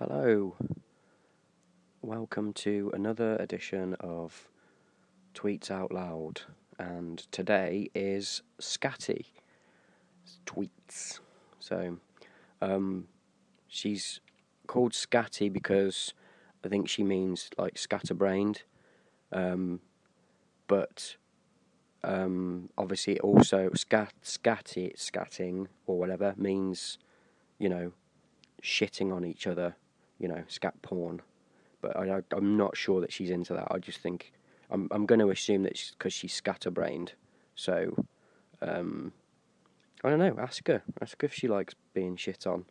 Hello, welcome to another edition of Tweets Out Loud, and today is Scatty Tweets. So, she's called Scatty because I think she means like scatterbrained, but obviously also scatting or whatever means, shitting on each other, scat porn. But I'm not sure that she's into that. I just think I'm going to assume that because she's scatterbrained. So I don't know. Ask her if she likes being shit on.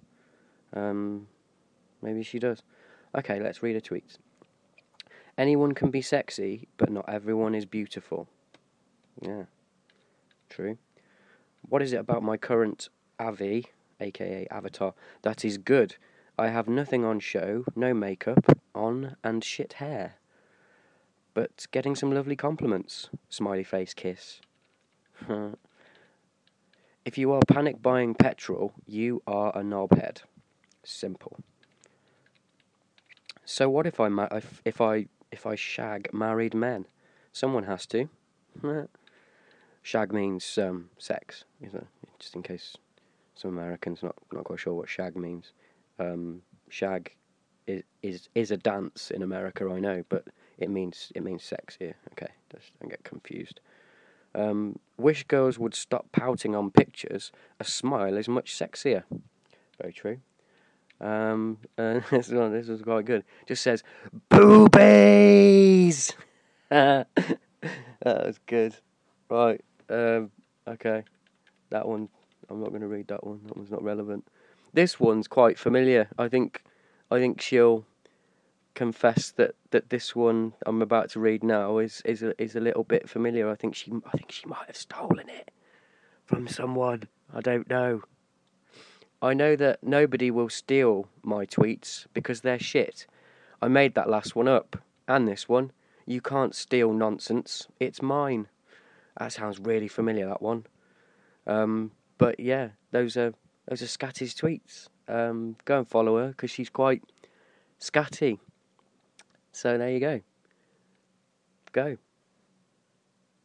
Maybe she does. Okay, let's read a tweet. Anyone can be sexy, but not everyone is beautiful. Yeah, true. What is it about my current Avi, aka Avatar, that is good? I have nothing on show, no makeup on, and shit hair. But getting some lovely compliments. Smiley face kiss. If you are panic buying petrol, you are a knobhead. Simple. So what if I shag married men? Someone has to. Shag means sex, just in case some Americans not quite sure what shag means. Shag is a dance in America, I know, but it means sex here. Okay, just don't get confused. Wish girls would stop pouting on pictures. A smile is much sexier. Very true. This was quite good. Just says boobies. That was good. Right. Okay. That one. I'm not going to read that one. That one's not relevant. This one's quite familiar. I think she'll confess that this one I'm about to read now is a little bit familiar. I think she might have stolen it from someone. I don't know. I know that nobody will steal my tweets because they're shit. I made that last one up, and this one. You can't steal nonsense. It's mine. That sounds really familiar, that one. But yeah, those are Scatty's tweets. Go and follow her because she's quite scatty. So there you go. Go.